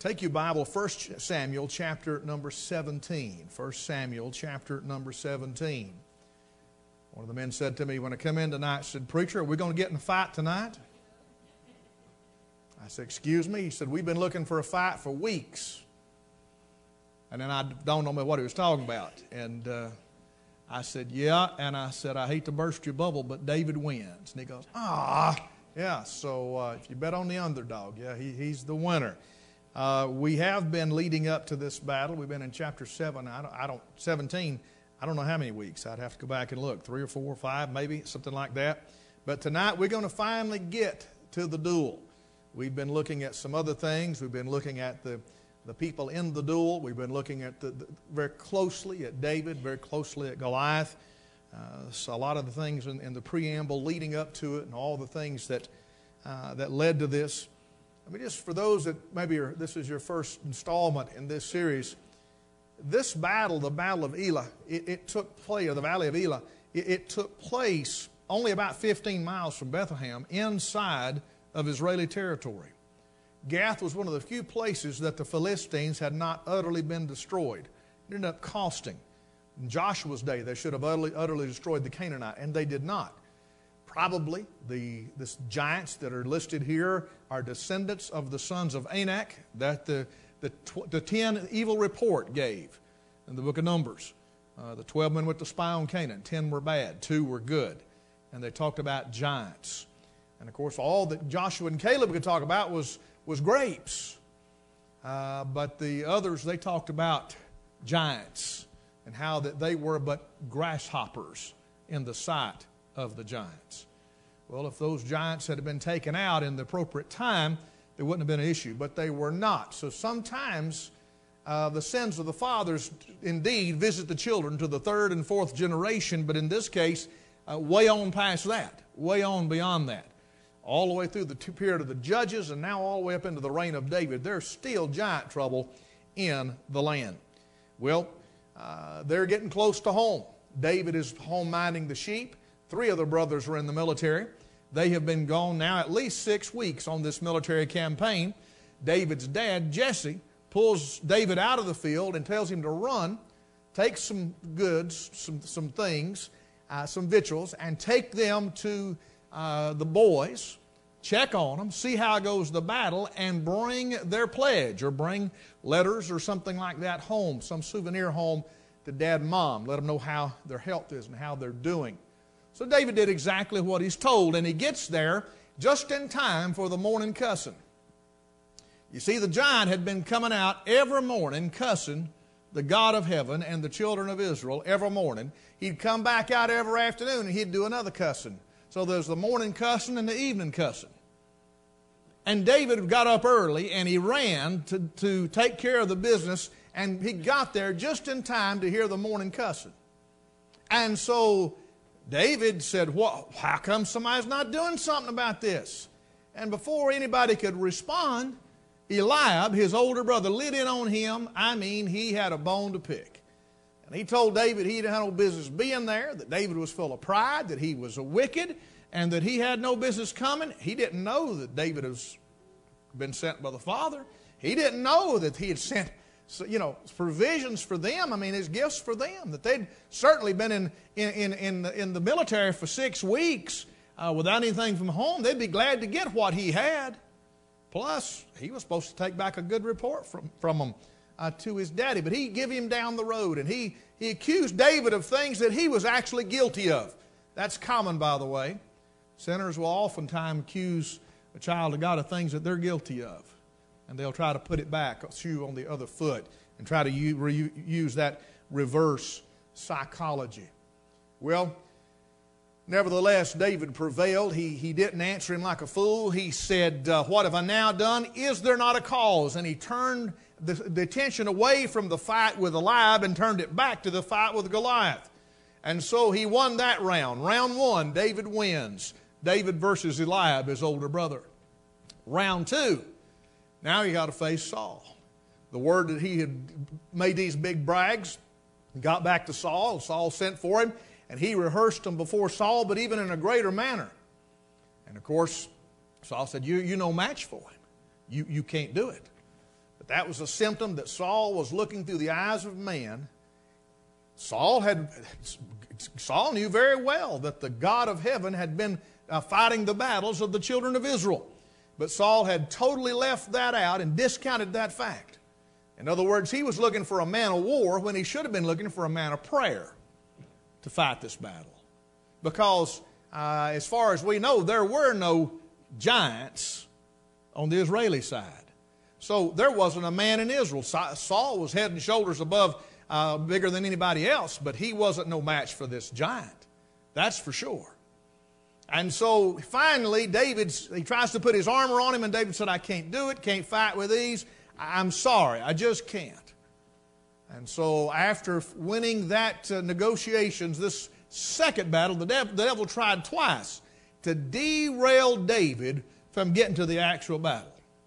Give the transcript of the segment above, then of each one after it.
Take your Bible, 1 Samuel chapter number 17. 1 Samuel chapter number 17. One of the men said to me when I come in tonight, said, "Preacher, are we going to get in a fight tonight?" I said, "Excuse me?" He said, "We've been looking for a fight for weeks." And then I don't know what he was talking about. And I said, "Yeah." And I said, "I hate to burst your bubble, but David wins." And he goes, yeah. So if you bet on the underdog, yeah, he's the winner. We have been leading up to this battle. We've been in chapter 17. I don't know how many weeks. I'd have to go back and look. 3 or 4 or 5, maybe, something like that. But tonight we're going to finally get to the duel. We've been looking at some other things. We've been looking at the people in the duel. We've been looking at very closely at David, very closely at Goliath. So a lot of the things in the preamble leading up to it and all the things that led to this. I mean, just for those that maybe this is your first installment in this series, this battle, the Battle of Elah, it took place, or the Valley of Elah, it took place only about 15 miles from Bethlehem, inside of Israeli territory. Gath was one of the few places that the Philistines had not utterly been destroyed. It ended up costing. In Joshua's day, they should have utterly destroyed the Canaanite, and they did not. Probably the giants that are listed here are descendants of the sons of Anak that the 10 evil report gave in the book of Numbers. The 12 men went to spy on Canaan. 10 were bad, 2 were good. And they talked about giants. And of course, all that Joshua and Caleb could talk about was grapes. But the others, they talked about giants and how that they were but grasshoppers in the sight of the giants. Well, if those giants had been taken out in the appropriate time, there wouldn't have been an issue, but they were not. So sometimes the sins of the fathers indeed visit the children to the 3rd and 4th generation, but in this case, way on past that, way on beyond that. All the way through the period of the judges and now all the way up into the reign of David, there's still giant trouble in the land. Well, they're getting close to home. David is home minding the sheep. 3 of the brothers are in the military. They have been gone now at least 6 weeks on this military campaign. David's dad, Jesse, pulls David out of the field and tells him to run, take some goods, some things, some victuals, and take them to the boys, check on them, see how goes the battle, and bring their pledge or bring letters or something like that home, some souvenir home to dad and mom. Let them know how their health is and how they're doing. So David did exactly what he's told, and he gets there just in time for the morning cussing. You see, the giant had been coming out every morning cussing the God of heaven and the children of Israel every morning. He'd come back out every afternoon and he'd do another cussing. So there's the morning cussing and the evening cussing. And David got up early and he ran to take care of the business, and he got there just in time to hear the morning cussing. And so David said, how come somebody's not doing something about this? And before anybody could respond, Eliab, his older brother, lit in on him. I mean, he had a bone to pick. And he told David he didn't have no business being there, that David was full of pride, that he was wicked, and that he had no business coming. He didn't know that David has been sent by the Father. He didn't know that he had sent, provisions for them. I mean, his gifts for them. That they'd certainly been in the military for 6 weeks without anything from home. They'd be glad to get what he had. Plus, he was supposed to take back a good report from him to his daddy. But he give him down the road, and he accused David of things that he was actually guilty of. That's common, by the way. Sinners will oftentimes accuse a child of God of things that they're guilty of. And they'll try to put it back, a shoe on the other foot, and try to use that reverse psychology. Well, nevertheless, David prevailed. He didn't answer him like a fool. He said, what have I now done? Is there not a cause? And he turned the attention away from the fight with Eliab and turned it back to the fight with Goliath. And so he won that round. Round 1, David wins. David versus Eliab, his older brother. Round 2, now he got to face Saul. The word that he had made these big brags got back to Saul. Saul sent for him, and he rehearsed them before Saul, but even in a greater manner. And of course, Saul said, you're no match for him. You can't do it. But That was a symptom that Saul was looking through the eyes of man. Saul knew very well that the God of heaven had been fighting the battles of the children of Israel. But Saul had totally left that out and discounted that fact. In other words, he was looking for a man of war when he should have been looking for a man of prayer to fight this battle. Because as far as we know, there were no giants on the Israeli side. So there wasn't a man in Israel. Saul was head and shoulders above, bigger than anybody else, but he wasn't no match for this giant. That's for sure. And so finally, he tries to put his armor on him, and David said, I can't do it, can't fight with these. I'm sorry, I just can't. And so after winning that negotiations, this second battle, the devil tried twice to derail David from getting to the actual battle.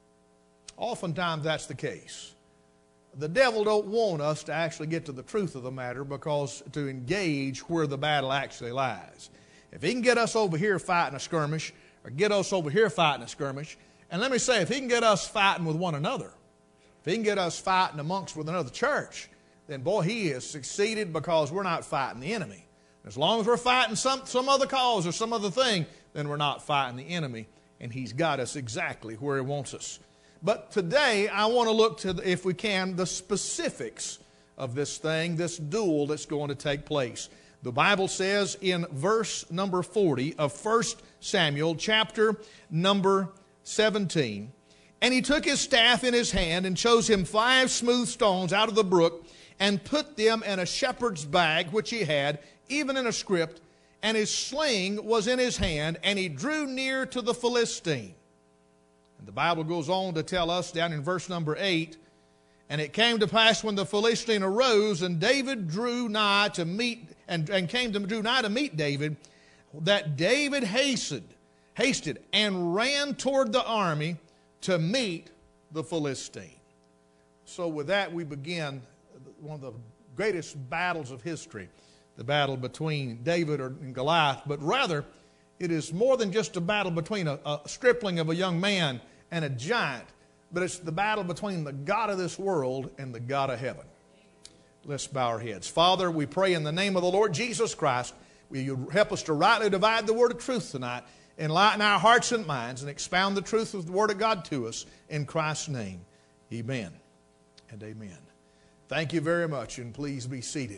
Oftentimes that's the case. The devil don't want us to actually get to the truth of the matter, because to engage where the battle actually lies. If he can get us over here fighting a skirmish, or get us over here fighting a skirmish, and let me say, if he can get us fighting with one another, if he can get us fighting amongst with another church, then boy, he has succeeded, because we're not fighting the enemy. As long as we're fighting some other cause or some other thing, then we're not fighting the enemy, and he's got us exactly where he wants us. But today, I want to look to, if we can, the specifics of this thing, this duel that's going to take place. The Bible says in verse number 40 of 1 Samuel, chapter number 17, and he took his staff in his hand and chose him 5 smooth stones out of the brook and put them in a shepherd's bag which he had, even in a scrip, and his sling was in his hand, and he drew near to the Philistine. And the Bible goes on to tell us down in verse number 8, and it came to pass when the Philistine arose, and David drew nigh to meet, and drew nigh to meet David, that David hasted and ran toward the army to meet the Philistine. So with that, we begin one of the greatest battles of history, the battle between David and Goliath. But rather, it is more than just a battle between a stripling of a young man and a giant, but it's the battle between the God of this world and the God of heaven. Let's bow our heads. Father, we pray in the name of the Lord Jesus Christ, will you help us to rightly divide the word of truth tonight, enlighten our hearts and minds, and expound the truth of the word of God to us. In Christ's name, amen and amen. Thank you very much, and please be seated.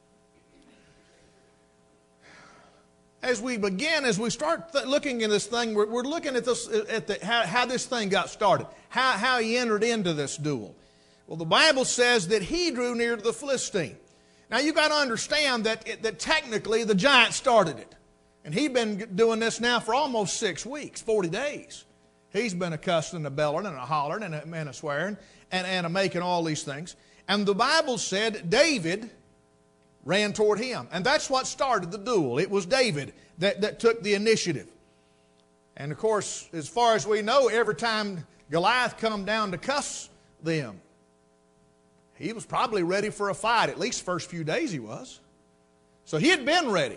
As we start looking at this thing, we're looking at this, how this thing got started, how he entered into this duel. Well, the Bible says that he drew near to the Philistine. Now, you've got to understand that technically the giant started it. And he'd been doing this now for almost 6 weeks, 40 days. He's been accustomed to bellowing and a hollering and a swearing and a making all these things. And the Bible said David ran toward him. And that's what started the duel. It was David that took the initiative. And of course, as far as we know, every time Goliath come down to cuss them, he was probably ready for a fight. At least the first few days he was. So he had been ready.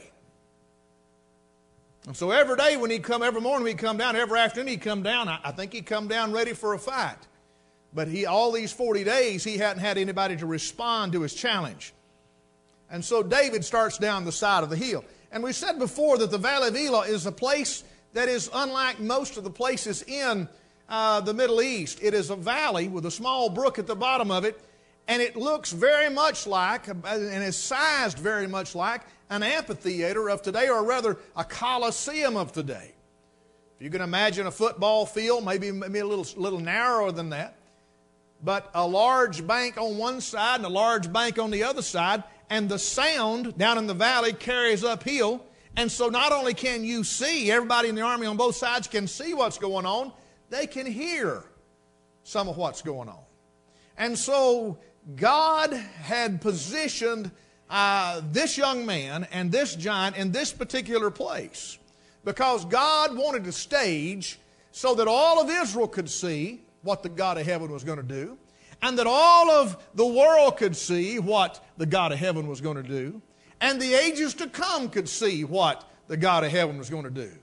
And so every day when he'd come, every morning he'd come down, every afternoon he'd come down, I think he'd come down ready for a fight. But all these 40 days, he hadn't had anybody to respond to his challenge. And so David starts down the side of the hill. And we said before that the Valley of Elah is a place that is unlike most of the places in the Middle East. It is a valley with a small brook at the bottom of it, and it looks very much like, and is sized very much like, an amphitheater of today, or rather a coliseum of today. If you can imagine a football field, maybe a little narrower than that, but a large bank on one side and a large bank on the other side, and the sound down in the valley carries uphill. And so not only can you see, everybody in the army on both sides can see what's going on, they can hear some of what's going on. And so God had positioned this young man and this giant in this particular place because God wanted a stage so that all of Israel could see what the God of heaven was going to do, and that all of the world could see what the God of heaven was going to do, and the ages to come could see what the God of heaven was going to do.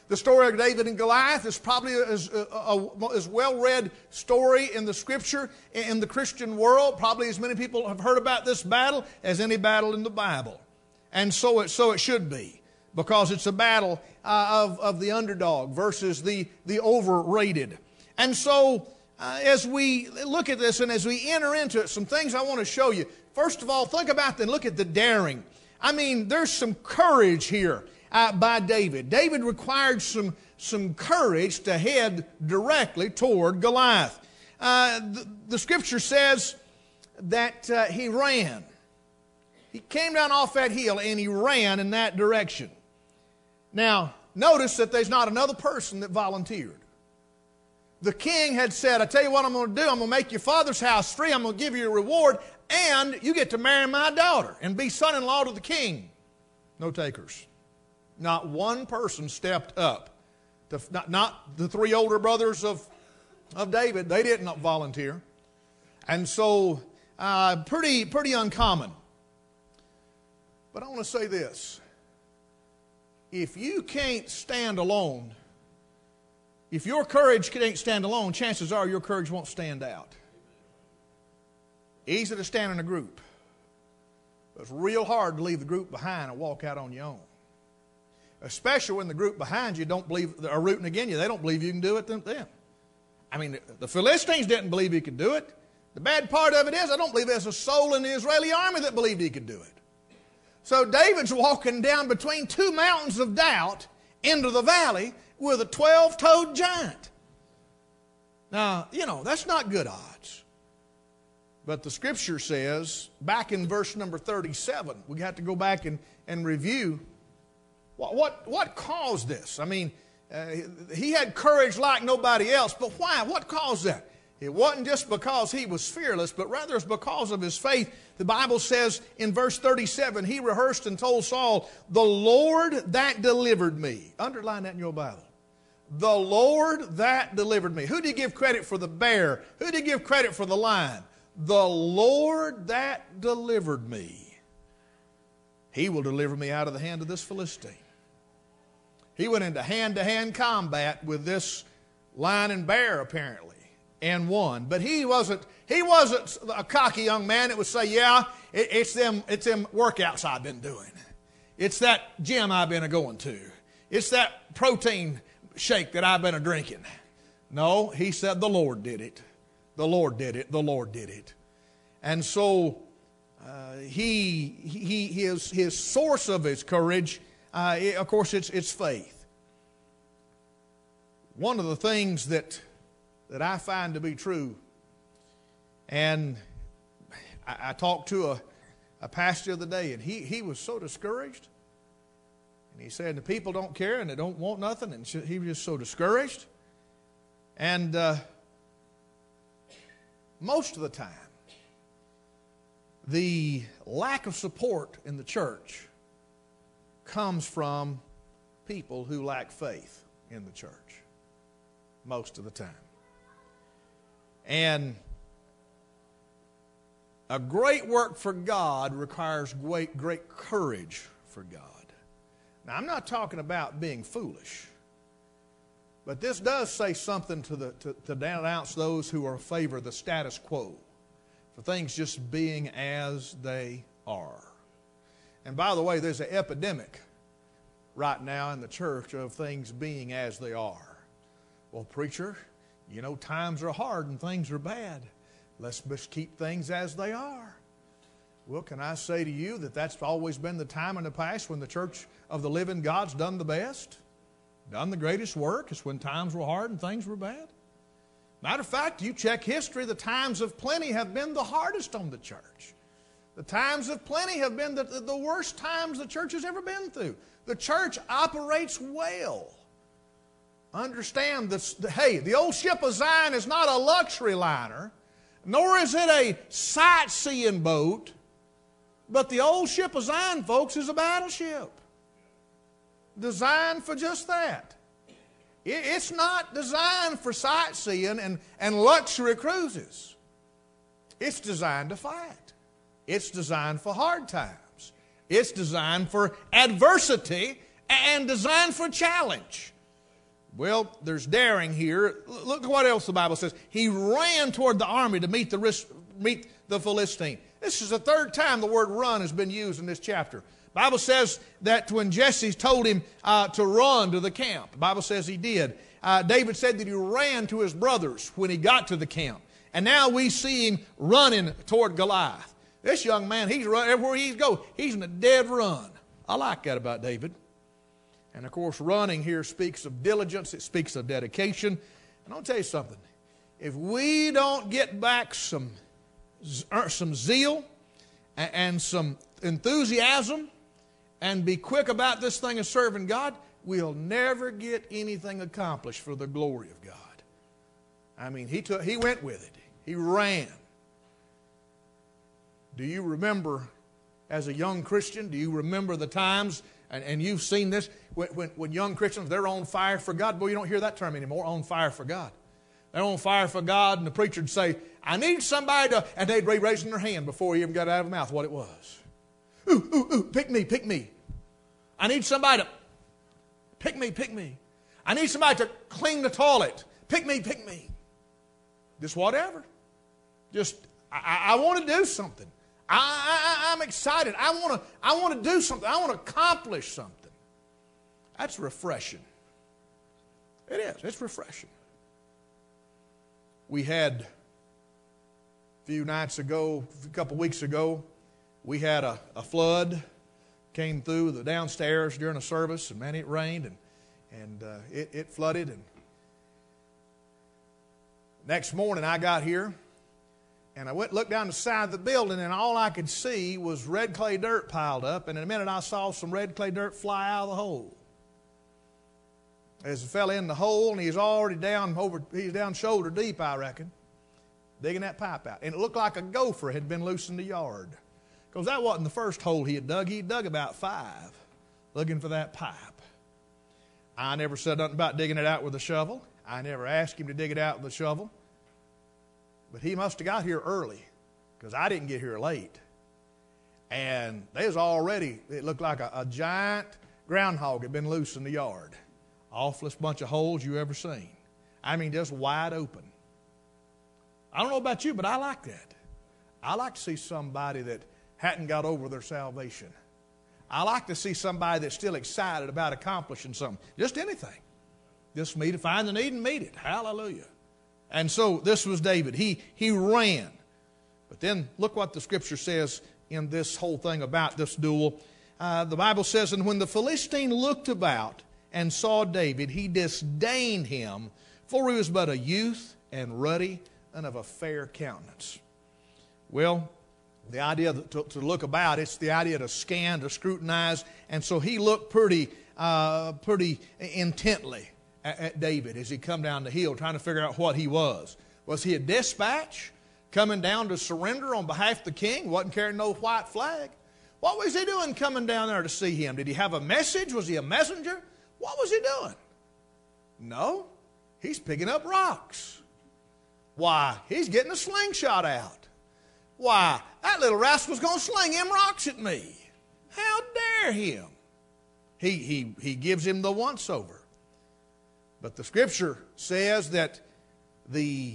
The story of David and Goliath is probably as well-read story in the Scripture, in the Christian world. Probably as many people have heard about this battle as any battle in the Bible. And so it should be, because it's a battle of the underdog versus the overrated. And so as we look at this and as we enter into it, some things I want to show you. First of all, think about and look at the daring. I mean, there's some courage here by David. David required some courage to head directly toward Goliath. The Scripture says that he ran. He came down off that hill and he ran in that direction. Now, notice that there's not another person that volunteered. The king had said, I tell you what I'm going to do. I'm going to make your father's house free. I'm going to give you a reward, and you get to marry my daughter and be son-in-law to the king. No takers. Not one person stepped up. Not the three older brothers of David. They didn't volunteer. And so, pretty uncommon. But I want to say this. If you can't stand alone, if your courage can't stand alone, chances are your courage won't stand out. Easy to stand in a group. But it's real hard to leave the group behind and walk out on your own. Especially when the group behind you don't believe, are rooting against you. They don't believe you can do it them. I mean, the Philistines didn't believe he could do it. The bad part of it is, I don't believe there's a soul in the Israeli army that believed he could do it. So David's walking down between two mountains of doubt into the valley with a 12-toed giant. Now, that's not good odds. But the Scripture says, back in verse number 37, we have to go back and review what caused this. I mean, he had courage like nobody else, but why? What caused that? It wasn't just because he was fearless, but rather it's because of his faith. The Bible says in verse 37, he rehearsed and told Saul, the Lord that delivered me. Underline that in your Bible. The Lord that delivered me. Who did he give credit for the bear? Who did he give credit for the lion? The Lord that delivered me. He will deliver me out of the hand of this Philistine. He went into hand-to-hand combat with this lion and bear, apparently, and won. But he wasn't a cocky young man that would say, yeah, it's them workouts I've been doing. It's that gym I've been going to. It's that protein shake that I've been drinking. No, he said the Lord did it. The Lord did it. The Lord did it. And so his source of his courage, of course, it's faith. One of the things that I find to be true, and I talked to a pastor the other day, and he was so discouraged. And he said the people don't care and they don't want nothing, and he was just so discouraged. And most of the time, the lack of support in the church comes from people who lack faith in the church. Most of the time. And a great work for God requires great courage for God. Now, I'm not talking about being foolish, but this does say something to denounce those who are in favor of the status quo, for things just being as they are. And by the way, there's an epidemic right now in the church of things being as they are. Well, preacher, times are hard and things are bad. Let's just keep things as they are. Well, can I say to you that that's always been the time in the past when the church of the living God's done the best, done the greatest work? It's when times were hard and things were bad. Matter of fact, you check history, the times of plenty have been the hardest on the church. The times of plenty have been the worst times the church has ever been through. The church operates well. Understand this. Hey, the old ship of Zion is not a luxury liner, nor is it a sightseeing boat, but the old ship of Zion, folks, is a battleship. Designed for just that. It's not designed for sightseeing and luxury cruises. It's designed to fight. It's designed for hard times. It's designed for adversity and designed for challenge. Well, there's daring here. Look what else the Bible says. He ran toward the army to meet the Philistine. This is the third time the word run has been used in this chapter. The Bible says that when Jesse told him to run to the camp, the Bible says he did. David said that he ran to his brothers when he got to the camp. And now we see him running toward Goliath. This young man, he's running everywhere he goes. He's in a dead run. I like that about David. And of course, running here speaks of diligence. It speaks of dedication. And I'll tell you something. If we don't get back some zeal and some enthusiasm and be quick about this thing of serving God, we'll never get anything accomplished for the glory of God. I mean, he went with it. He ran. Do you remember, as a young Christian, do you remember the times, and you've seen this, when young Christians, they're on fire for God? Boy, you don't hear that term anymore, on fire for God. They're on fire for God, and the preacher would say, I need somebody to, and they'd be raising their hand before he even got out of the mouth what it was. Ooh, pick me, pick me. I need somebody to, pick me. I need somebody to clean the toilet. Pick me. Just whatever. Just, I want to do something. I'm excited. I want to do something. I want to accomplish something. That's refreshing. It is. It's refreshing. We had a couple weeks ago, we had a flood came through the downstairs during a service, and man, it rained and it flooded. And next morning I got here, and I went and looked down the side of the building, and all I could see was red clay dirt piled up, and in a minute I saw some red clay dirt fly out of the hole. As it fell in the hole, and he's already he's down shoulder deep, I reckon, digging that pipe out. And it looked like a gopher had been loose in the yard. Because that wasn't the first hole he had dug. He dug about 5 looking for that pipe. I never said nothing about digging it out with a shovel. I never asked him to dig it out with a shovel. But he must have got here early, because I didn't get here late. And there's already, it looked like a giant groundhog had been loose in the yard. Awfulest bunch of holes you ever seen. I mean, just wide open. I don't know about you, but I like that. I like to see somebody that hadn't got over their salvation. I like to see somebody that's still excited about accomplishing something. Just anything. Just me to find the need and meet it. Hallelujah. And so this was David. He ran. But then look what the Scripture says in this whole thing about this duel. The Bible says, and when the Philistine looked about and saw David, he disdained him, for he was but a youth and ruddy and of a fair countenance. Well, the idea to look about, it's the idea to scan, to scrutinize, and so he looked pretty intently at David as he come down the hill, trying to figure out what he was. Was he a dispatch coming down to surrender on behalf of the king? Wasn't carrying no white flag. What was he doing coming down there to see him? Did he have a message? Was he a messenger? What was he doing? No, he's picking up rocks. Why, he's getting a slingshot out. Why, that little rascal's going to sling him rocks at me. How dare him? He gives him the once-over. But the Scripture says that the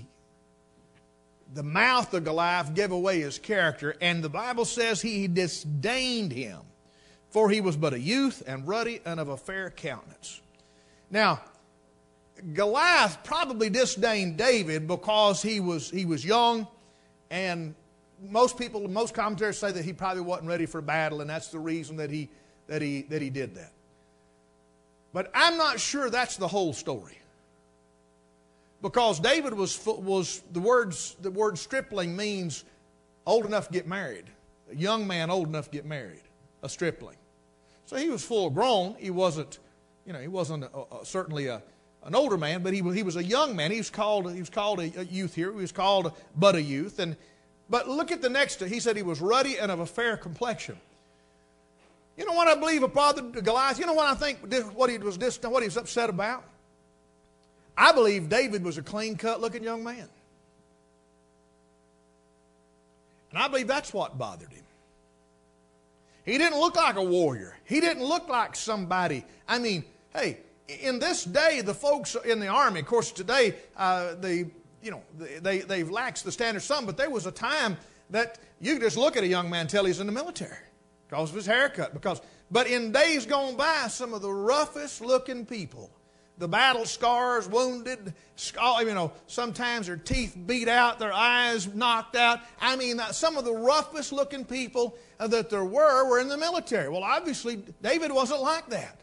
mouth of Goliath gave away his character, and the Bible says he disdained him, for he was but a youth and ruddy and of a fair countenance. Now, Goliath probably disdained David because he was young, and most commentators say that he probably wasn't ready for battle, and that's the reason that he did that. But I'm not sure that's the whole story. Because David was the word stripling means old enough to get married. A young man old enough to get married. A stripling. So he was full grown. He wasn't certainly an older man, but he was a young man. He was called a youth here. He was called but a youth. But look at the next. He said he was ruddy and of a fair complexion. You know what I believe bothered Goliath? You know what I think what he was upset about? I believe David was a clean-cut looking young man. And I believe that's what bothered him. He didn't look like a warrior. He didn't look like somebody. I mean, hey, in this day, the folks in the army, of course, today they've laxed the standards some, but there was a time that you could just look at a young man and tell he's in the military because of his haircut. But in days gone by, some of the roughest looking people, the battle scars, wounded, sometimes their teeth beat out, their eyes knocked out. I mean, some of the roughest looking people that there were in the military. Well, obviously, David wasn't like that.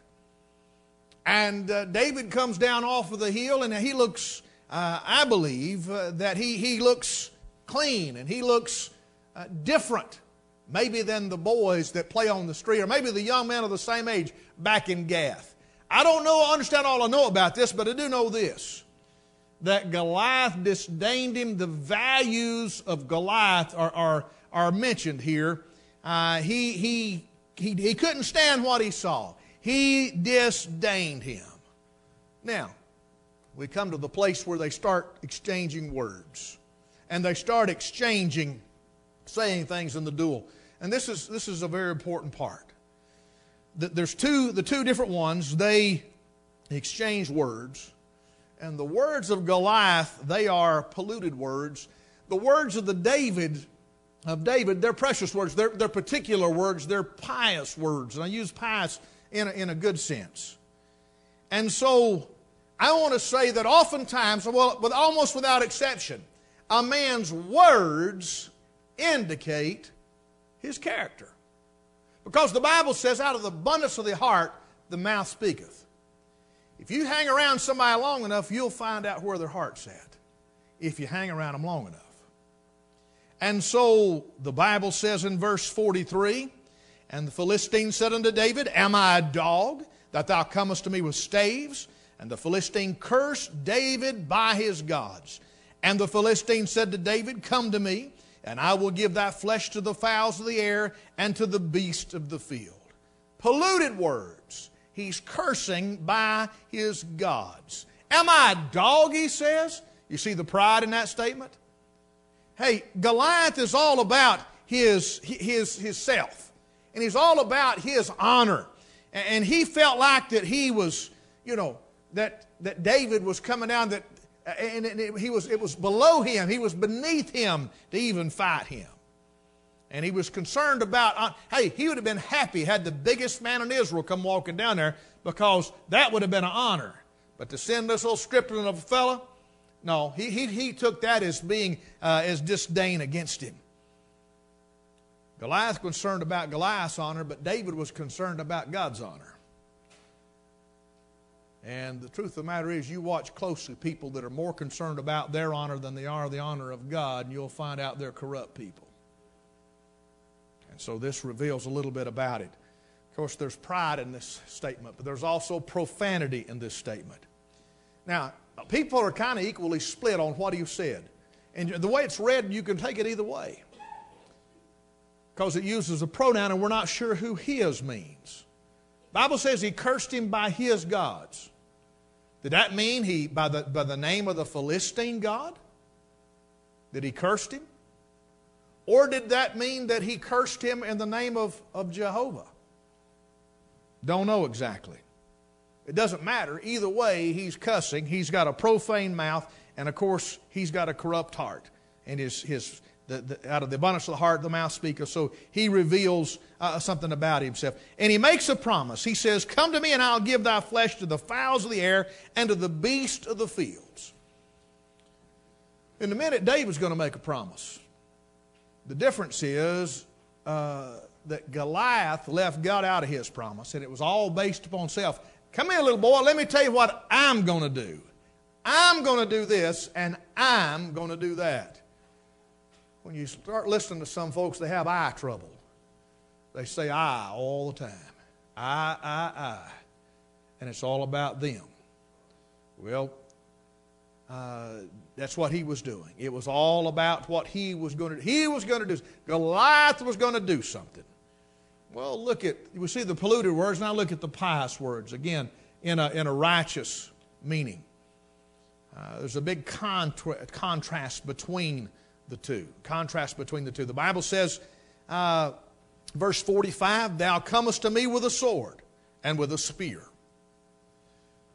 And David comes down off of the hill, and he looks, I believe, that he looks clean, and he looks different, maybe than the boys that play on the street, or maybe the young men of the same age back in Gath. I don't understand all I know about this, but I do know this, that Goliath disdained him. The values of Goliath are mentioned here. He couldn't stand what he saw. He disdained him. Now, we come to the place where they start exchanging words. And they start saying things in the duel. And this is a very important part. There's the two different ones. They exchange words. And the words of Goliath, they are polluted words. The words of David, they're precious words. They're particular words. They're pious words. And I use pious in a good sense. And so I want to say that oftentimes, almost without exception, a man's words indicate his character. Because the Bible says, out of the abundance of the heart, the mouth speaketh. If you hang around somebody long enough, you'll find out where their heart's at, if you hang around them long enough. And so the Bible says in verse 43, and the Philistine said unto David, Am I a dog, that thou comest to me with staves? And the Philistine cursed David by his gods. And the Philistine said to David, Come to me, and I will give thy flesh to the fowls of the air and to the beasts of the field. Polluted words. He's cursing by his gods. Am I a dog, he says? You see the pride in that statement? Hey, Goliath is all about his self. And he's all about his honor. And he felt like that he was, that David was coming down, and it was below him. He was beneath him to even fight him. And he was concerned about, he would have been happy had the biggest man in Israel come walking down there, because that would have been an honor. But to send this little stripling of a fella, no, he took that as being as disdain against him. Goliath was concerned about Goliath's honor, but David was concerned about God's honor. And the truth of the matter is, you watch closely people that are more concerned about their honor than they are the honor of God, and you'll find out they're corrupt people. And so this reveals a little bit about it. Of course, there's pride in this statement, but there's also profanity in this statement. Now, people are kind of equally split on what he said. And the way it's read, you can take it either way, because it uses a pronoun, and we're not sure who his means. The Bible says he cursed him by his gods. Did that mean by the name of the Philistine god? Did he curse him? Or did that mean that he cursed him in the name of Jehovah? Don't know exactly. It doesn't matter. Either way, he's cussing. He's got a profane mouth, and of course, he's got a corrupt heart. And out of the abundance of the heart, the mouth speaketh. So he reveals something about himself. And he makes a promise. He says, Come to me, and I'll give thy flesh to the fowls of the air and to the beasts of the fields. In a minute, David's going to make a promise. The difference is that Goliath left God out of his promise, and it was all based upon self. Come here, little boy, let me tell you what I'm going to do. I'm going to do this, and I'm going to do that. When you start listening to some folks, they have eye trouble. They say I all the time. I. And it's all about them. Well, that's what he was doing. It was all about what he was going to do. He was going to do. Goliath was going to do something. Well, we see the polluted words, now look at the pious words. Again, in a righteous meaning. There's a big contrast between the two. The Bible says, verse 45, Thou comest to me with a sword and with a spear.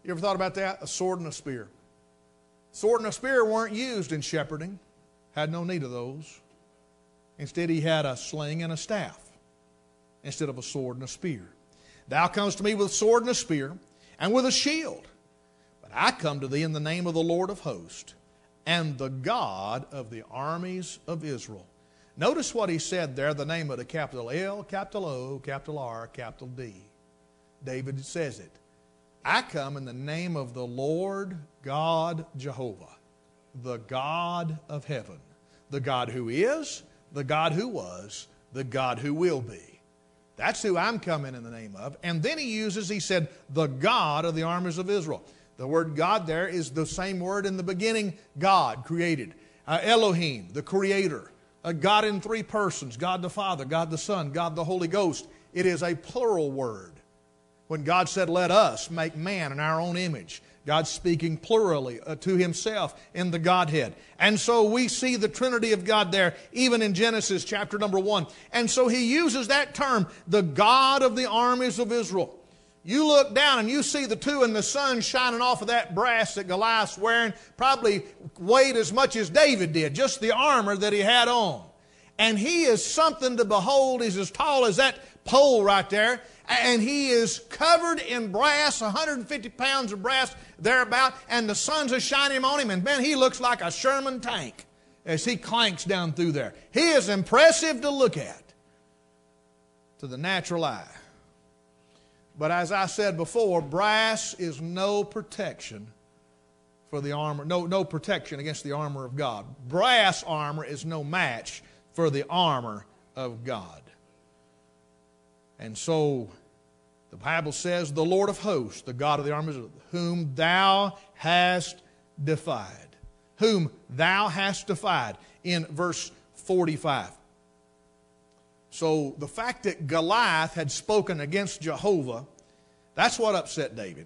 You ever thought about that? A sword and a spear. Sword and a spear weren't used in shepherding. Had no need of those. Instead, he had a sling and a staff instead of a sword and a spear. Thou comest to me with a sword and a spear and with a shield. But I come to thee in the name of the Lord of hosts and the God of the armies of Israel. Notice what he said there, the name of the capital L, capital O, capital R, capital D. David says it. I come in the name of the Lord God Jehovah, the God of heaven, the God who is, the God who was, the God who will be. That's who I'm coming in the name of. And then he said, the God of the armies of Israel. The word God there is the same word in the beginning, God, created. Elohim, the creator. A God in three persons, God the Father, God the Son, God the Holy Ghost. It is a plural word. When God said, let us make man in our own image, God's speaking plurally to himself in the Godhead. And so we see the Trinity of God there, even in Genesis chapter number 1. And so he uses that term, the God of the armies of Israel. You look down and you see the two and the sun shining off of that brass that Goliath's wearing, probably weighed as much as David did, just the armor that he had on. And he is something to behold. He's as tall as that pole right there. And he is covered in brass, 150 pounds of brass thereabout, and the sun's a shining on him, and man, he looks like a Sherman tank as he clanks down through there. He is impressive to look at to the natural eye. But as I said before, brass is no protection for the armor, no protection against the armor of God. Brass armor is no match for the armor of God. And so the Bible says, the Lord of hosts, the God of the armies, whom thou hast defied. Whom thou hast defied in verse 45. So the fact that Goliath had spoken against Jehovah, that's what upset David.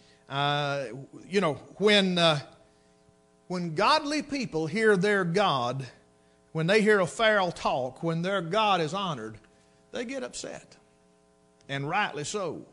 When godly people hear their God, when they hear a foul talk, when their God is honored, they get upset. And rightly so.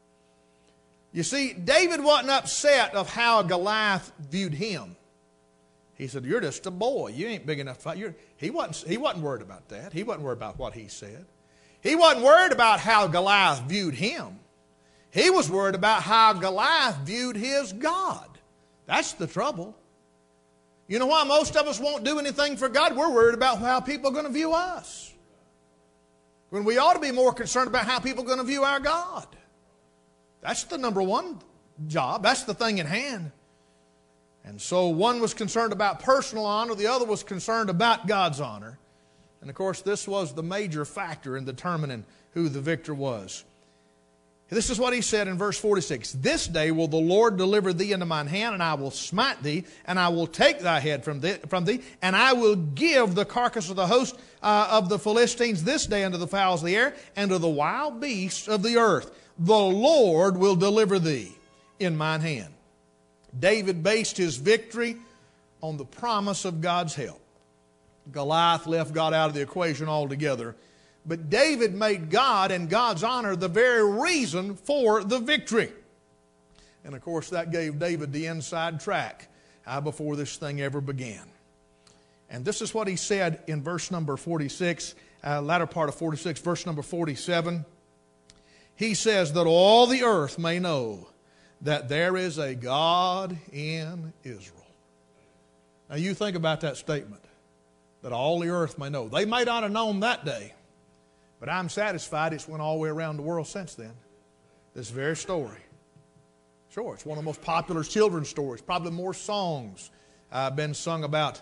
You see, David wasn't upset of how Goliath viewed him. He said, you're just a boy. You ain't big enough to fight. He wasn't worried about that. He wasn't worried about what he said. He wasn't worried about how Goliath viewed him. He was worried about how Goliath viewed his God. That's the trouble. You know why most of us won't do anything for God? We're worried about how people are going to view us. When we ought to be more concerned about how people are going to view our God. That's the number one job. That's the thing in hand. And so one was concerned about personal honor, the other was concerned about God's honor. And of course, this was the major factor in determining who the victor was. This is what he said in verse 46. This day will the Lord deliver thee into mine hand, and I will smite thee, and I will take thy head from thee, and I will give the carcass of the host of the Philistines this day unto the fowls of the air, and to the wild beasts of the earth. The Lord will deliver thee in mine hand. David based his victory on the promise of God's help. Goliath left God out of the equation altogether. But David made God and God's honor the very reason for the victory. And of course that gave David the inside track before this thing ever began. And this is what he said in verse number 46, latter part of 46, verse number 47. He says that all the earth may know that there is a God in Israel. Now you think about that statement, that all the earth may know. They may not have known that day, but I'm satisfied it's went all the way around the world since then. This very story. Sure, it's one of the most popular children's stories. Probably more songs been sung about,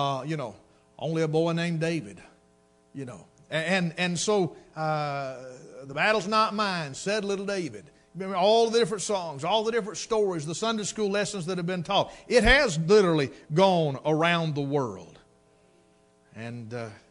only a boy named David, And so the battle's not mine, said little David. Remember all the different songs, all the different stories, the Sunday school lessons that have been taught. It has literally gone around the world. And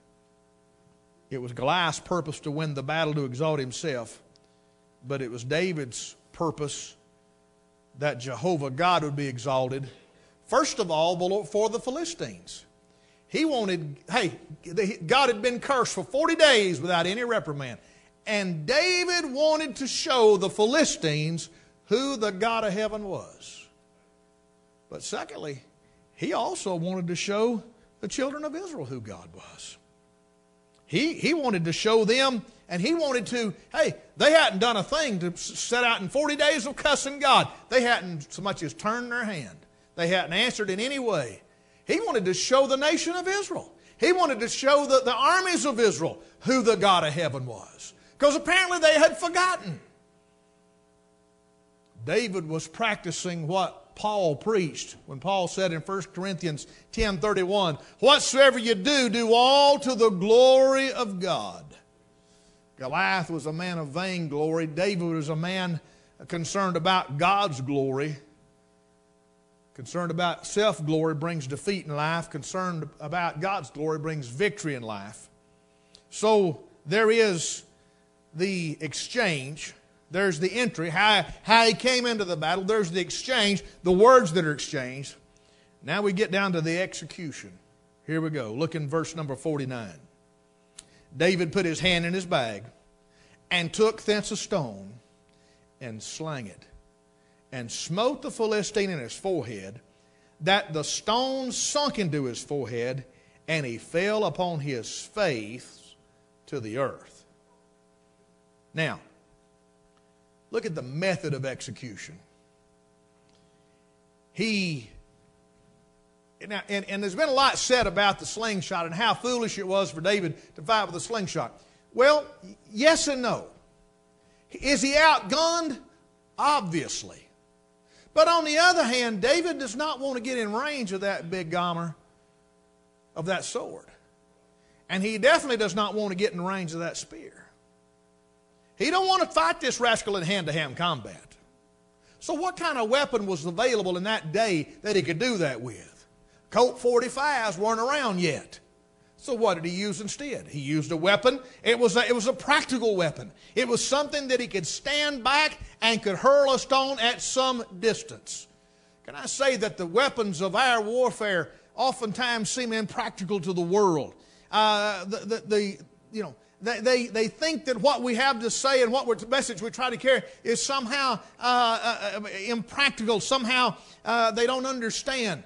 it was Goliath's purpose to win the battle to exalt himself. But it was David's purpose that Jehovah God would be exalted. First of all, for the Philistines. He wanted, God had been cursed for 40 days without any reprimand. And David wanted to show the Philistines who the God of heaven was. But secondly, he also wanted to show the children of Israel who God was. He wanted to show them, and he wanted to, hey, they hadn't done a thing to set out in 40 days of cussing God. They hadn't so much as turned their hand. They hadn't answered in any way. He wanted to show the nation of Israel. He wanted to show the armies of Israel who the God of heaven was. Because apparently they had forgotten. David was practicing what Paul preached when Paul said in 1 Corinthians 10:31, whatsoever you do, do all to the glory of God. Goliath was a man of vainglory. David was a man concerned about God's glory. Concerned about self-glory brings defeat in life. Concerned about God's glory brings victory in life. So there is the exchange. There's the entry, how he came into the battle. There's the exchange, the words that are exchanged. Now we get down to the execution. Here we go. Look in verse number 49. David put his hand in his bag and took thence a stone and slang it and smote the Philistine in his forehead, that the stone sunk into his forehead, and he fell upon his face to the earth. Now, look at the method of execution. And there's been a lot said about the slingshot and how foolish it was for David to fight with a slingshot. Well, yes and no. Is he outgunned? Obviously. But on the other hand, David does not want to get in range of that big gomer of that sword. And he definitely does not want to get in range of that spear. He don't want to fight this rascal in hand-to-hand combat. So what kind of weapon was available in that day that he could do that with? Colt 45s weren't around yet. So what did he use instead? He used a weapon. It was a practical weapon. It was something that he could stand back and could hurl a stone at some distance. Can I say that the weapons of our warfare oftentimes seem impractical to the world? They think that what we have to say and the message we try to carry is somehow impractical. Somehow they don't understand.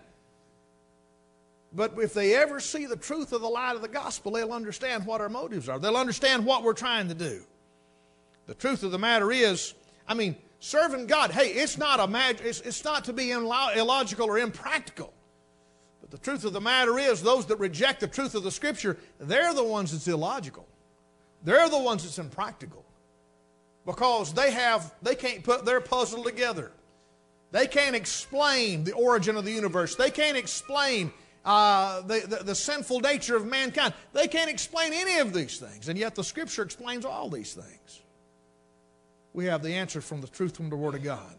But if they ever see the truth of the light of the gospel, they'll understand what our motives are. They'll understand what we're trying to do. The truth of the matter is, serving God, hey, it's not to be illogical or impractical. But the truth of the matter is, those that reject the truth of the Scripture, they're the ones that's illogical. They're the ones that's impractical. Because they can't put their puzzle together. They can't explain the origin of the universe. They can't explain the sinful nature of mankind. They can't explain any of these things. And yet the Scripture explains all these things. We have the answer from the truth from the Word of God.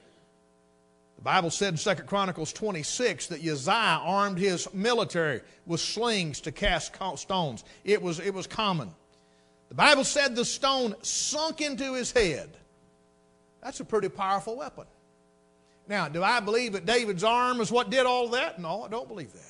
The Bible said in 2 Chronicles 26 that Uzziah armed his military with slings to cast stones. It was common. The Bible said the stone sunk into his head. That's a pretty powerful weapon. Now, do I believe that David's arm is what did all that? No, I don't believe that.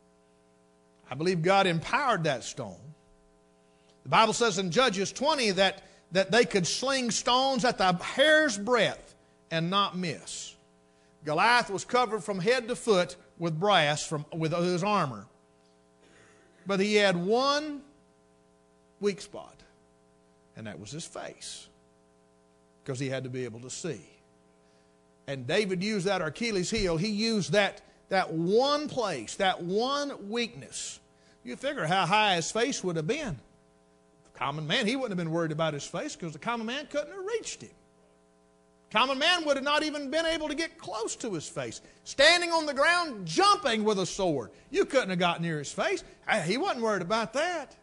I believe God empowered that stone. The Bible says in Judges 20 that they could sling stones at the hair's breadth and not miss. Goliath was covered from head to foot with brass with his armor. But he had one weak spot, and that was his face, because he had to be able to see. And David used that Achilles heel. He used that one place, that one weakness. You figure how high his face would have been. The common man, he wouldn't have been worried about his face because the common man couldn't have reached him. Common man would have not even been able to get close to his face. Standing on the ground, jumping with a sword. You couldn't have got near his face. He wasn't worried about that.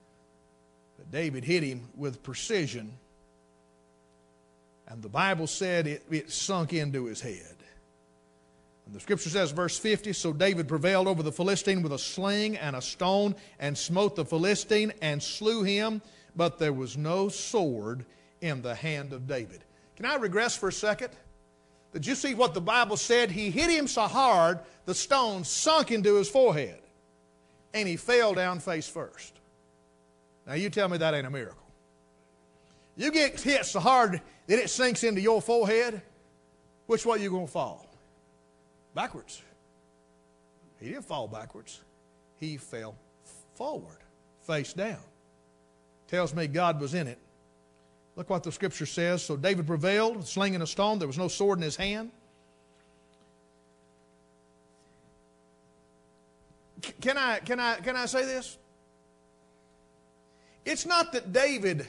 But David hit him with precision. And the Bible said it sunk into his head. And the Scripture says, verse 50, so David prevailed over the Philistine with a sling and a stone, and smote the Philistine and slew him, but there was no sword in the hand of David. Can I regress for a second? Did you see what the Bible said? He hit him so hard, the stone sunk into his forehead, and he fell down face first. Now you tell me that ain't a miracle. You get hit so hard that it sinks into your forehead, which way are you going to fall? Backwards. He didn't fall backwards. He fell forward, face down. Tells me God was in it. Look what the Scripture says. So David prevailed, slinging a stone. There was no sword in his hand. Can I say this? It's not that David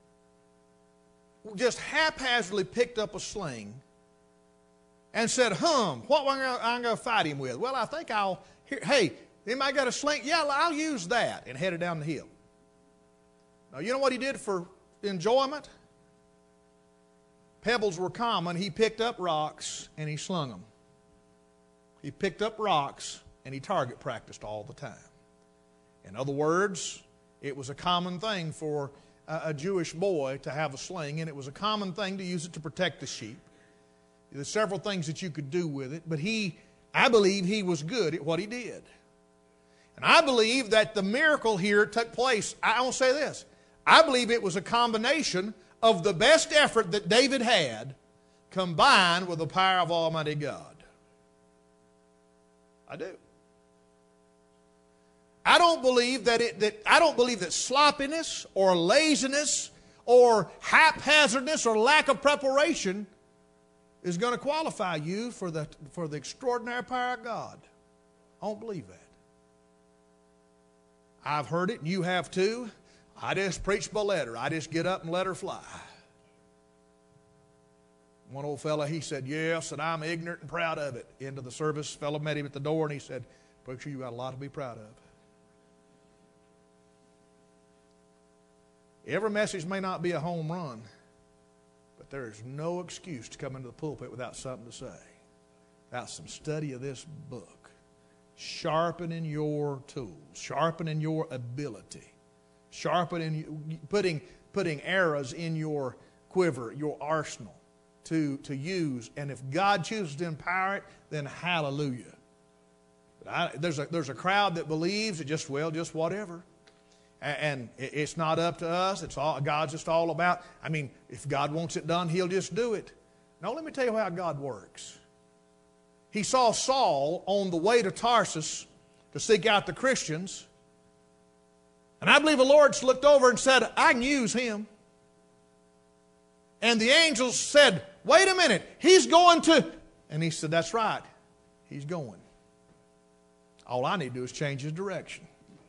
just haphazardly picked up a sling and said, what am I going to fight him with? Well, I think hey, anybody got a sling? Yeah, I'll use that, and headed down the hill. Now, you know what he did for enjoyment? Pebbles were common. He picked up rocks and he slung them. He picked up rocks and he target practiced all the time. In other words, it was a common thing for a Jewish boy to have a sling, and it was a common thing to use it to protect the sheep. There's several things that you could do with it, but I believe he was good at what he did. And I believe that the miracle here took place. I will say this. I believe it was a combination of the best effort that David had combined with the power of Almighty God. I do. I don't believe that sloppiness or laziness or haphazardness or lack of preparation is going to qualify you for the extraordinary power of God. I don't believe that. I've heard it, and you have too. I just preach by letter. I just get up and let her fly. One old fella, he said, yes, and I'm ignorant and proud of it. Into the service, fellow met him at the door, and he said, preacher, you got a lot to be proud of. Every message may not be a home run, but there is no excuse to come into the pulpit without something to say, without some study of this book, sharpening your tools, sharpening your ability, putting arrows in your quiver, your arsenal to use. And if God chooses to empower it, then hallelujah. But there's a crowd that believes that just whatever. And it's not up to us. God's just all about, if God wants it done, He'll just do it. Now, let me tell you how God works. He saw Saul on the way to Tarsus to seek out the Christians. And I believe the Lord looked over and said, I can use him. And the angels said, wait a minute, he's going to... And he said, that's right, he's going. All I need to do is change his direction.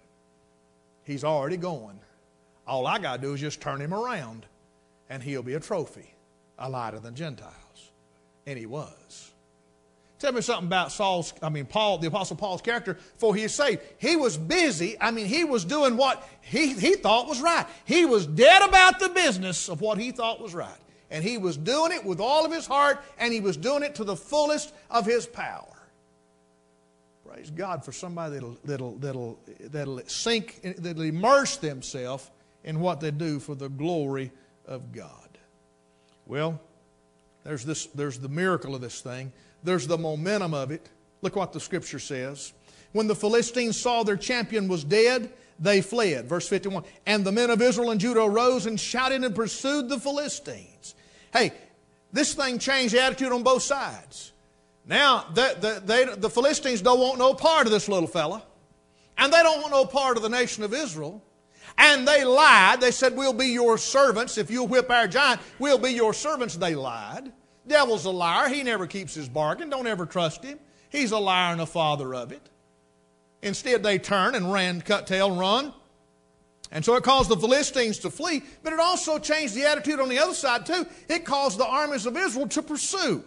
He's already going. All I got to do is just turn him around, and he'll be a trophy, a light of the Gentiles. And he was. Tell me something about Paul, the Apostle Paul's character before he was saved. He was busy. He was doing what he thought was right. He was dead about the business of what he thought was right. And he was doing it with all of his heart, and he was doing it to the fullest of his power. Praise God for somebody that'll immerse themselves in what they do for the glory of God. Well, there's the miracle of this thing. There's the momentum of it. Look what the Scripture says. When the Philistines saw their champion was dead, they fled. Verse 51. And the men of Israel and Judah arose and shouted and pursued the Philistines. Hey, this thing changed the attitude on both sides. Now, the Philistines don't want no part of this little fella. And they don't want no part of the nation of Israel. And they lied. They said, we'll be your servants. If you'll whip our giant, we'll be your servants. They lied. Devil's a liar. He never keeps his bargain. Don't ever trust him. He's a liar and a father of it. Instead, they turned and ran, cut tail and run. And so it caused the Philistines to flee. But it also changed the attitude on the other side too. It caused the armies of Israel to pursue.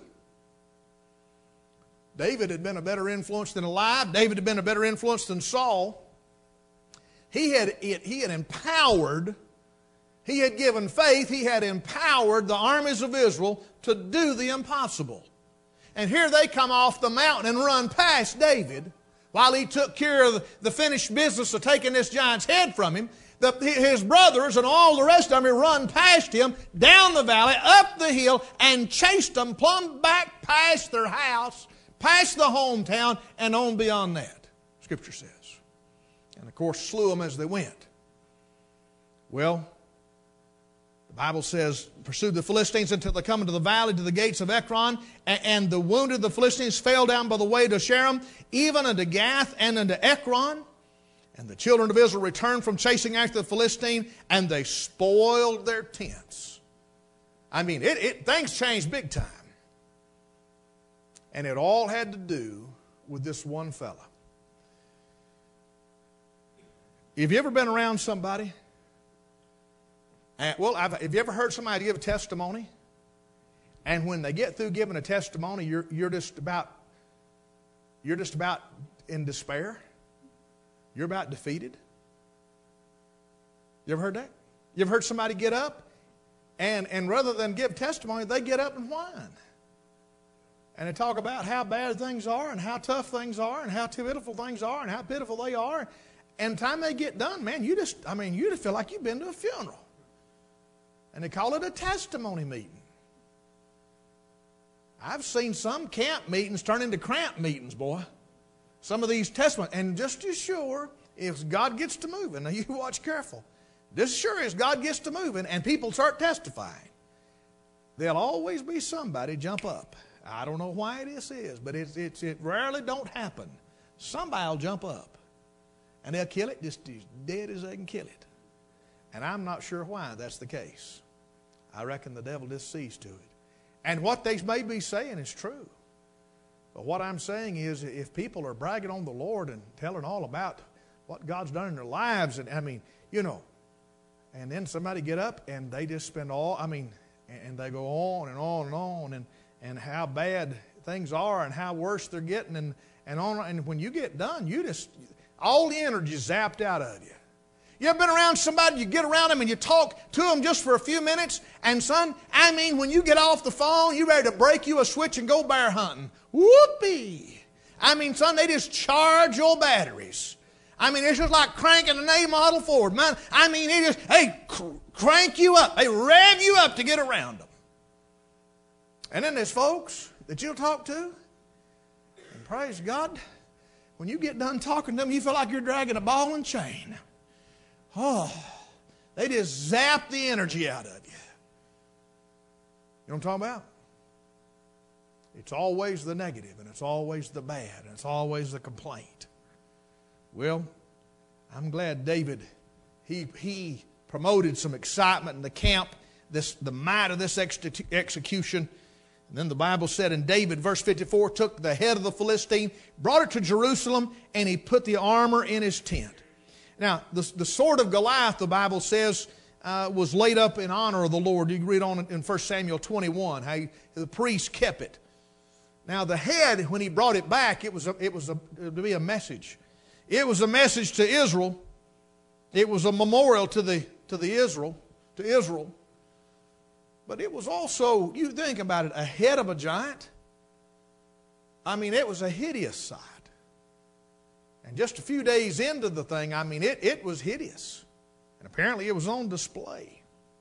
David had been a better influence than Eliab. David had been a better influence than Saul. He had empowered, he had given faith, he had empowered the armies of Israel to do the impossible. And here they come off the mountain and run past David while he took care of the finished business of taking this giant's head from him. His brothers and all the rest of them run past him, down the valley, up the hill, and chased them plumb back past their house, past the hometown, and on beyond that, Scripture says. And, of course, slew them as they went. Well, the The Bible says, pursued the Philistines until they come into the valley to the gates of Ekron, and the wounded of the Philistines fell down by the way to Sharon, even unto Gath and unto Ekron. And the children of Israel returned from chasing after the Philistine, and they spoiled their tents. I mean, things changed big time. And it all had to do with this one fella. Have you ever been around somebody? Have you ever heard somebody give a testimony? And when they get through giving a testimony, you're just about in despair. You're about defeated. You ever heard that? You ever heard somebody get up and rather than give testimony, they get up and whine. And they talk about how bad things are and how tough things are and how pitiful things are and how pitiful they are. And the time they get done, man, you just feel like you've been to a funeral. And they call it a testimony meeting. I've seen some camp meetings turn into cramp meetings, boy. Some of these testimonies. And just as sure, if God gets to moving, now you watch careful. Just as sure as God gets to moving and people start testifying, there'll always be somebody jump up. I don't know why this is, but it rarely don't happen. Somebody will jump up and they'll kill it just as dead as they can kill it. And I'm not sure why that's the case. I reckon the devil just sees to it. And what they may be saying is true. But what I'm saying is, if people are bragging on the Lord and telling all about what God's done in their lives, and and then somebody get up and they just spend and they go on and on and on and how bad things are and how worse they're getting and on. And when you get done, all the energy is zapped out of you. You ever been around somebody, you get around them and you talk to them just for a few minutes, and son, when you get off the phone, you're ready to break you a switch and go bear hunting. Whoopee! Son, they just charge your batteries. It's just like cranking an A model Ford. Man, they just, crank you up. They rev you up to get around them. And then there's folks that you'll talk to, and praise God, when you get done talking to them, you feel like you're dragging a ball and chain. Oh, they just zap the energy out of you. You know what I'm talking about? It's always the negative, and it's always the bad, and it's always the complaint. Well, I'm glad David, he promoted some excitement in the camp, the might of this execution. And then the Bible said, and David, verse 54, took the head of the Philistine, brought it to Jerusalem, and he put the armor in his tent. Now, the sword of Goliath, the Bible says, was laid up in honor of the Lord. You can read on in 1 Samuel 21 how the priest kept it. Now, the head, when he brought it back, it was to be a message. It was a message to Israel. It was a memorial to Israel. But it was also, you think about it, a head of a giant. It was a hideous sight. And just a few days into the thing, it was hideous. And apparently it was on display.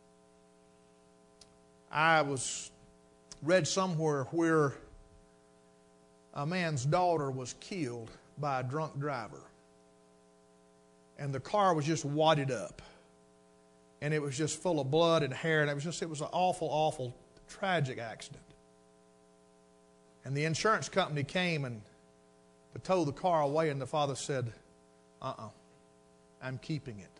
I read somewhere where a man's daughter was killed by a drunk driver. And the car was just wadded up. And it was just full of blood and hair. And it was an awful, awful, tragic accident. And the insurance company came and to tow the car away, and the father said, I'm keeping it.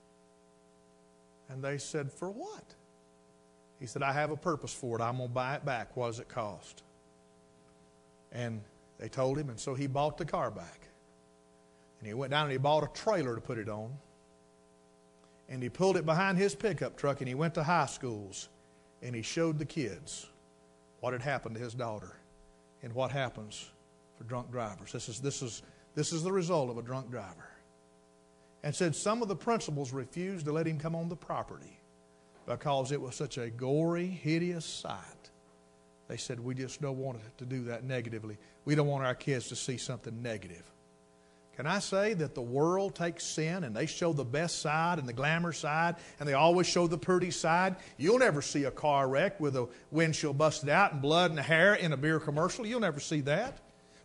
And they said, for what? He said, I have a purpose for it. I'm going to buy it back. What does it cost? And they told him, and so he bought the car back. And he went down and he bought a trailer to put it on. And he pulled it behind his pickup truck, and he went to high schools, and he showed the kids what had happened to his daughter and what happens for drunk drivers. This is the result of a drunk driver. And said some of the principals refused to let him come on the property because it was such a gory, hideous sight. They said, we just don't want to do that negatively. We don't want our kids to see something negative. Can I say that the world takes sin and they show the best side and the glamour side, and they always show the pretty side? You'll never see a car wreck with a windshield busted out and blood and hair in a beer commercial. You'll never see that.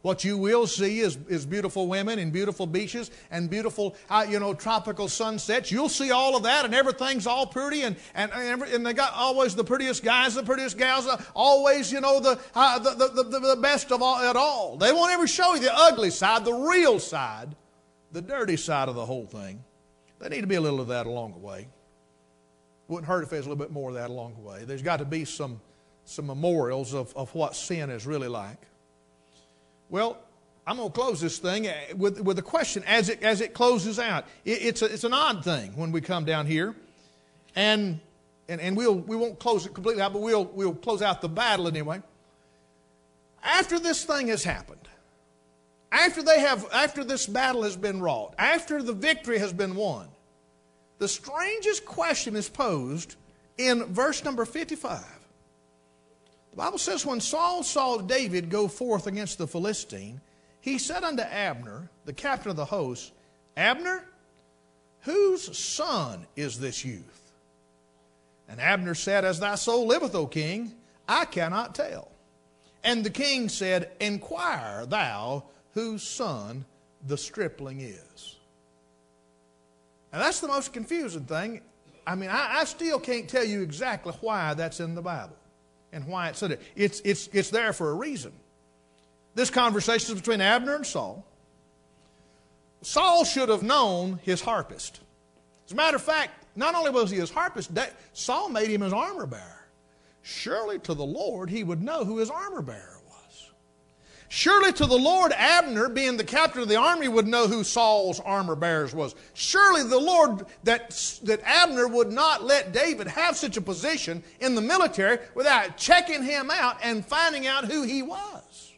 What you will see is beautiful women and beautiful beaches and beautiful, tropical sunsets. You'll see all of that, and everything's all pretty, and they got always the prettiest guys, the prettiest gals, always, the best of all at all. They won't ever show you the ugly side, the real side, the dirty side of the whole thing. There need to be a little of that along the way. Wouldn't hurt if there's a little bit more of that along the way. There's got to be some memorials of what sin is really like. Well, I'm going to close this thing with a question as it closes out. It's an odd thing when we come down here, and we won't close it completely out, but we'll close out the battle anyway. After this thing has happened, after this battle has been wrought, after the victory has been won, the strangest question is posed in verse number 55. The Bible says, when Saul saw David go forth against the Philistine, he said unto Abner, the captain of the host, Abner, whose son is this youth? And Abner said, As thy soul liveth, O king, I cannot tell. And the king said, Inquire thou whose son the stripling is. Now that's the most confusing thing. I mean, I still can't tell you exactly why that's in the Bible and why it's in it. It's there for a reason. This conversation is between Abner and Saul. Saul should have known his harpist. As a matter of fact, not only was he his harpist, Saul made him his armor bearer. Surely to the Lord he would know who his armor bearer was. Surely to the Lord, Abner, being the captain of the army, would know who Saul's armor bearers was. Surely the Lord, that Abner would not let David have such a position in the military without checking him out and finding out who he was.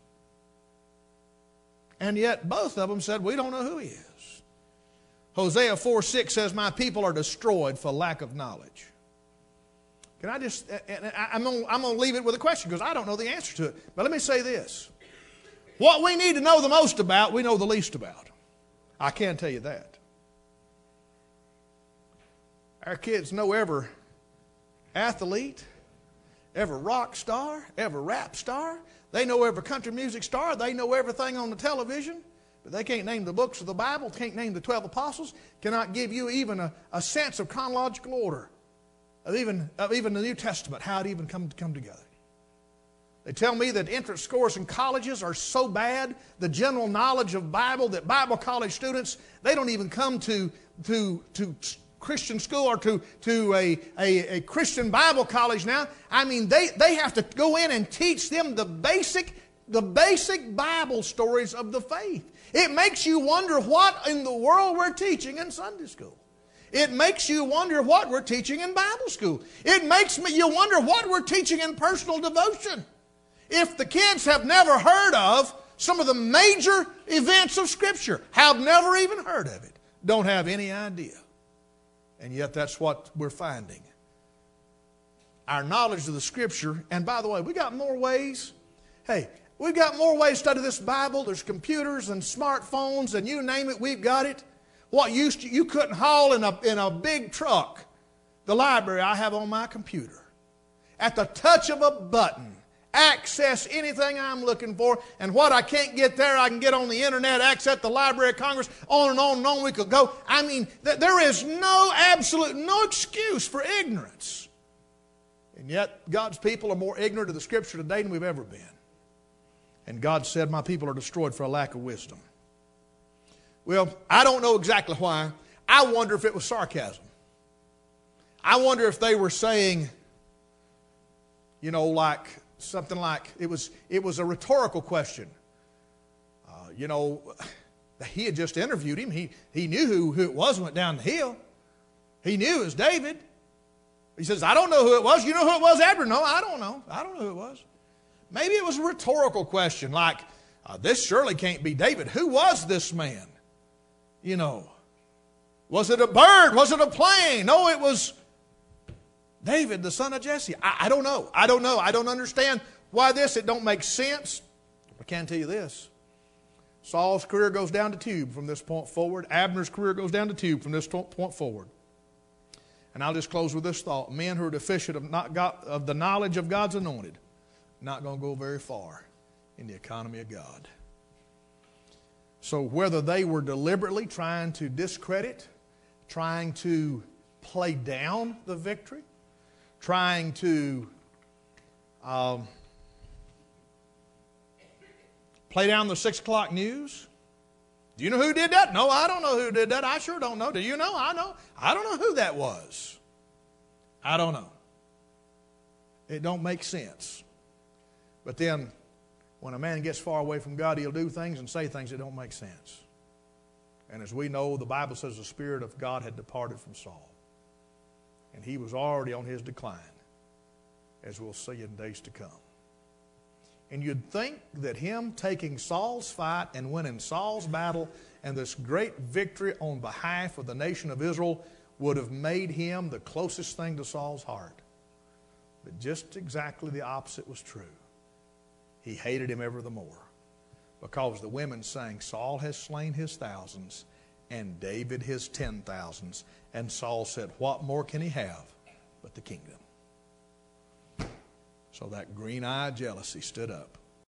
And yet both of them said, we don't know who he is. Hosea 4:6 says, my people are destroyed for lack of knowledge. Can I just, I'm going to leave it with a question because I don't know the answer to it. But let me say this. What we need to know the most about, we know the least about. I can tell you that. Our kids know every athlete, every rock star, every rap star. They know every country music star. They know everything on the television. But they can't name the books of the Bible, can't name the 12 apostles, cannot give you even a sense of chronological order of even the New Testament, how it even come together. They tell me that entrance scores in colleges are so bad, the general knowledge of Bible, that Bible college students, they don't even come to Christian school or to a Christian Bible college now. I mean, they have to go in and teach them the basic Bible stories of the faith. It makes you wonder what in the world we're teaching in Sunday school. It makes you wonder what we're teaching in Bible school. It makes you wonder what we're teaching in personal devotion. If the kids have never heard of some of the major events of Scripture, have never even heard of it, don't have any idea. And yet that's what we're finding. Our knowledge of the Scripture, and by the way, we got more ways. Hey, we've got more ways to study this Bible. There's computers and smartphones and you name it, we've got it. What you couldn't haul in a big truck, the library I have on my computer. At the touch of a button, access anything I'm looking for, and what I can't get there, I can get on the internet, access the Library of Congress, on and on we could go. I mean, there is no excuse for ignorance. And yet, God's people are more ignorant of the Scripture today than we've ever been. And God said, my people are destroyed for a lack of wisdom. Well, I don't know exactly why. I wonder if it was sarcasm. I wonder if they were saying, like something like it was a rhetorical question. He had just interviewed him. He knew who it was went down the hill. He knew it was David. He says, I don't know who it was. You know who it was, Abner? No, I don't know. I don't know who it was. Maybe it was a rhetorical question like, this surely can't be David. Who was this man? Was it a bird? Was it a plane? No, it was David, the son of Jesse. I don't know. I don't understand why this. It don't make sense. I can tell you this. Saul's career goes down the tube from this point forward. Abner's career goes down the tube from this point forward. And I'll just close with this thought. Men who are deficient of the knowledge of God's anointed, not going to go very far in the economy of God. So whether they were deliberately trying to discredit, trying to play down the victory, trying to play down the 6 o'clock news. Do you know who did that? No, I don't know who did that. I sure don't know. Do you know? I know. I don't know who that was. I don't know. It don't make sense. But then, when a man gets far away from God, he'll do things and say things that don't make sense. And as we know, the Bible says the Spirit of God had departed from Saul. And he was already on his decline, as we'll see in days to come. And you'd think that him taking Saul's fight and winning Saul's battle and this great victory on behalf of the nation of Israel would have made him the closest thing to Saul's heart. But just exactly the opposite was true. He hated him ever the more, because the women sang, Saul has slain his thousands and David his 10,000s. And Saul said, what more can he have but the kingdom? So that green-eyed jealousy stood up.